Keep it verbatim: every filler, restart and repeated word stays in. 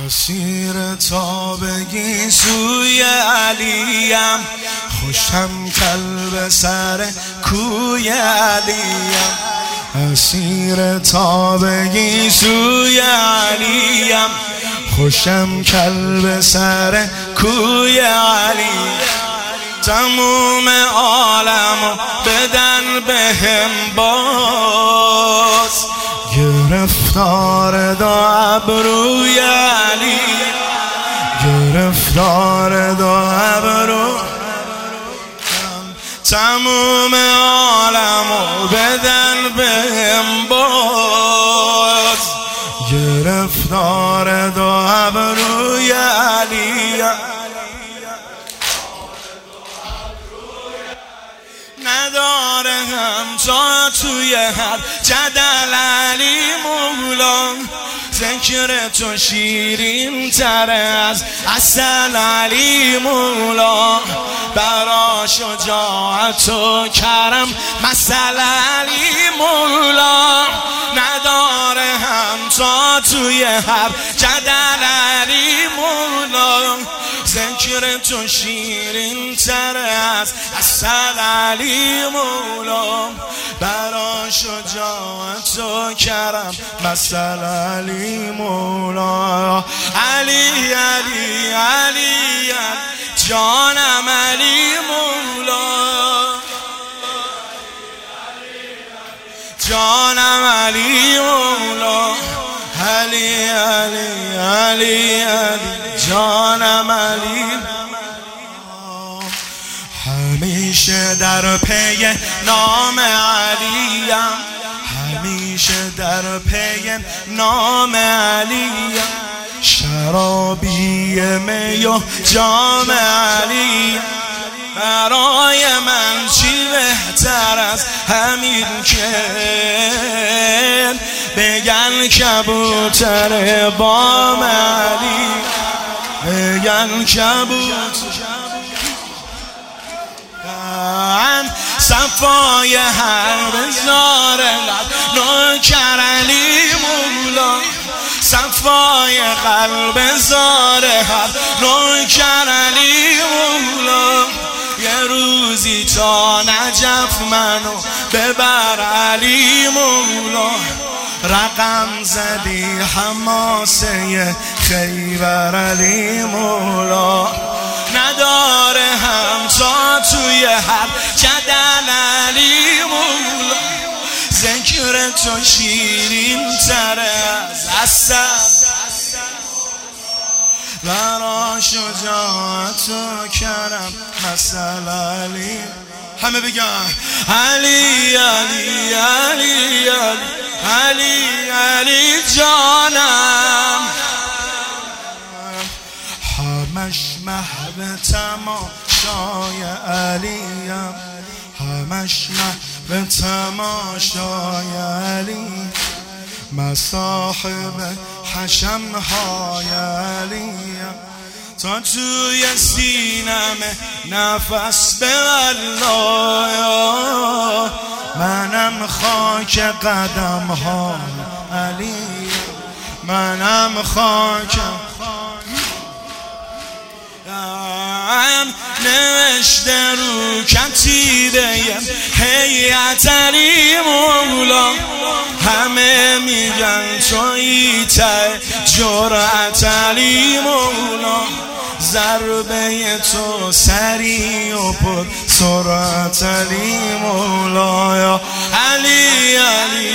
اسیر تا بگی سوی علیم، خوشم کلب سر کوی علیم. اسیر تا بگی سوی علیم، خوشم کلب سر کوی علیم. تموم عالمو بدن بهم باز، گرفتار دو ابروی علی، گرفتار دو ابرو. تموم عالمو بدن بهم باز، گرفتار دو ابروی علی. نداره همتا توی هر جدل علی مولا، ذکر تو شیرین تر از عسل علی مولا. برا شجاعت و کرم مثل علی مولا، نداره همتا توی هر جدل علی مولا. ذکر تو شیرین تر از عسل علی مولا. برا شجاعت و کرم مثل علی مولا. علی علی علی جانم علی مولا، جانم علی مولا. علی علی علی علی جانم علی. همیشه در پی نام علیم، همیشه در پی نام علیم. شرابی می و جام علی، برای من چی بهتر از همین که بگن کبوتر بام علی، بگن کبوتر. صفای هر بزار لب نوکر علی مولا، صفای قلب زار هر نوکر علی مولا. یه روزی تا نجف منو ببر علی مولا. رقم زدی حماسه خیبر علی مولا. نداره همتا توی هر جدل علی مولا. ذکر تو شیرین تر از عسل، برا شجاعت و کرم مثل علی. همه بگن علی علی علی علی علی علی جانم. همش محو تماشای علیم، همش محو تماشای علی. مصاحب حشم های علیم، تا توی سینم نفس ببر. منم خاک قدم ها علی، منم خاک. نوشته رو کتیبه هیئت علی مولا. همه میگن تویی ته جرأت علی مولا. ضربه تو سریع و پر سرعت علی مولا. علی علی